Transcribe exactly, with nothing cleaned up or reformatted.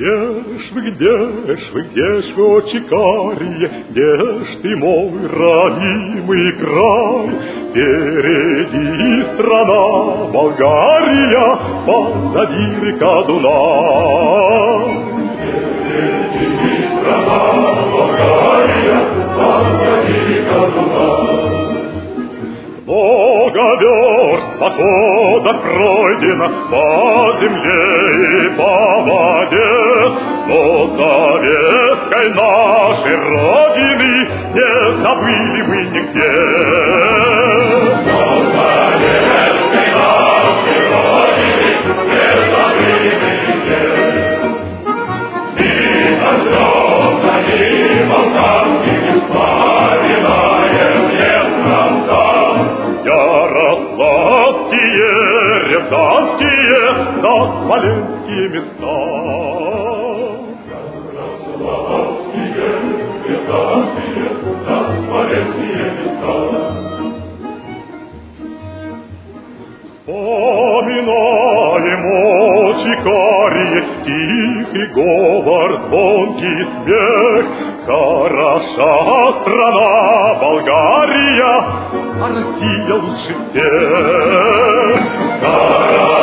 Где ж вы, где ж вы, где ж вы, очи карие, где ж ты, мой родимый край? Впереди страна Болгария, позади река Дунай. Впереди страна Болгария, позади река Дунай. Много верст похода пройдено по земле и по воде, но советской нашей родины не забыли мы нигде. Но советской нашей родины не забыли мы нигде. И Озерна, и Балканские вспоминаем летом там. Ярославские, Рязанские, да смоленские места. Ярославские, Рязанские, да смоленские места. Вспоминаем очи карие, тихий говор, звонкий смех. Хороша страна Болгария, а Россия лучше всех.